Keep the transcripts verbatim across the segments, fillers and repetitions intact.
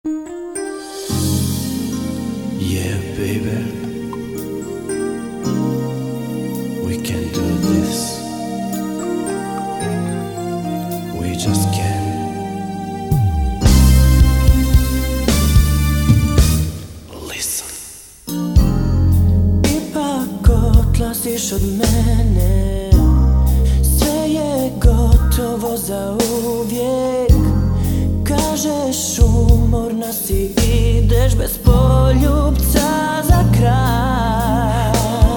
Yeah, baby, we can do this. We just can. Listen. Ipak odlaziš od mene, sve je gotovo za uvijek. Kažeš umorna si, ideš bez poljupca za kraj.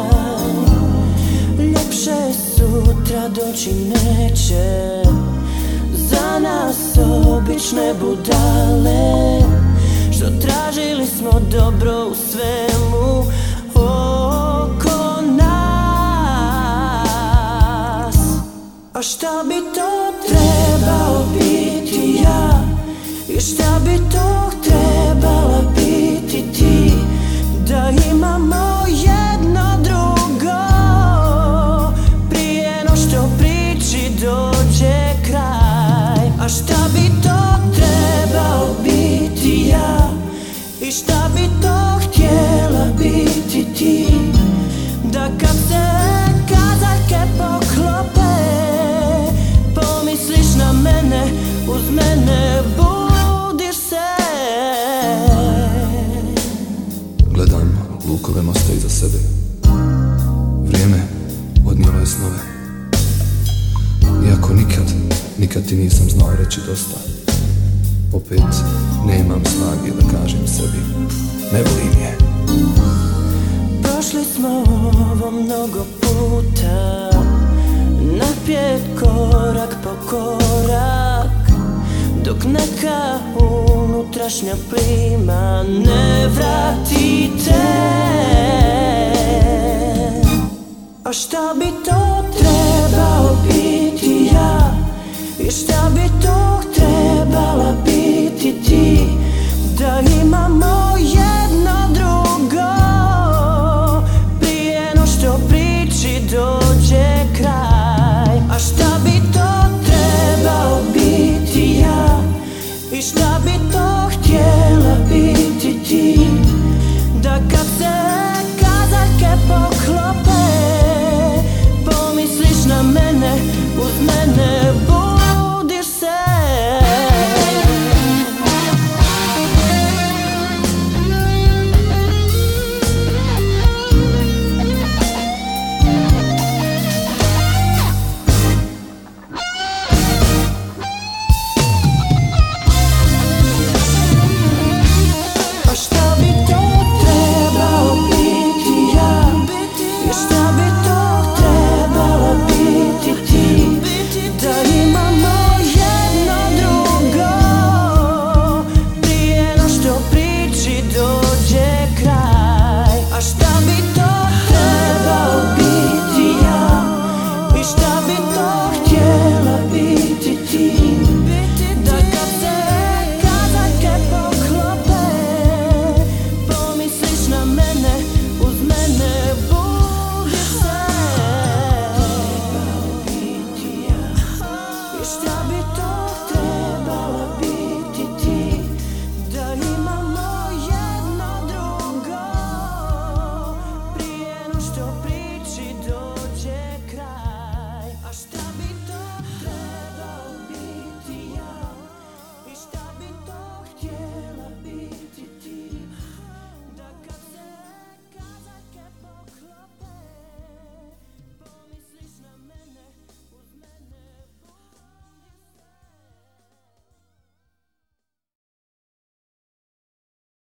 Ljepše sutra doći neće za nas obične budale, što tražili smo dobro u svemu oko nas. A šta bi to trebao biti ja, i šta bi to trebala biti ti, da imamo jedno drugo prije no što priči dođe kraj. A šta bi to trebao biti ja, i šta bi to htjela biti ti, da kad se kazaljke poklope pomisliš na mene, uz mene budiš se. Gledam lukove mosta iza sebe, vrijeme odnijelo je snove. Iako nikad, nikad ti nisam znao reći dosta, opet nemam snage da kažem sebi, ne volim je. Prošli smo ovo mnogo puta, naprijed korak po korak, dok neka unutrašnja plima ne vrati te. A šta bi to trebao biti ja, i šta bi to trebala biti ti, da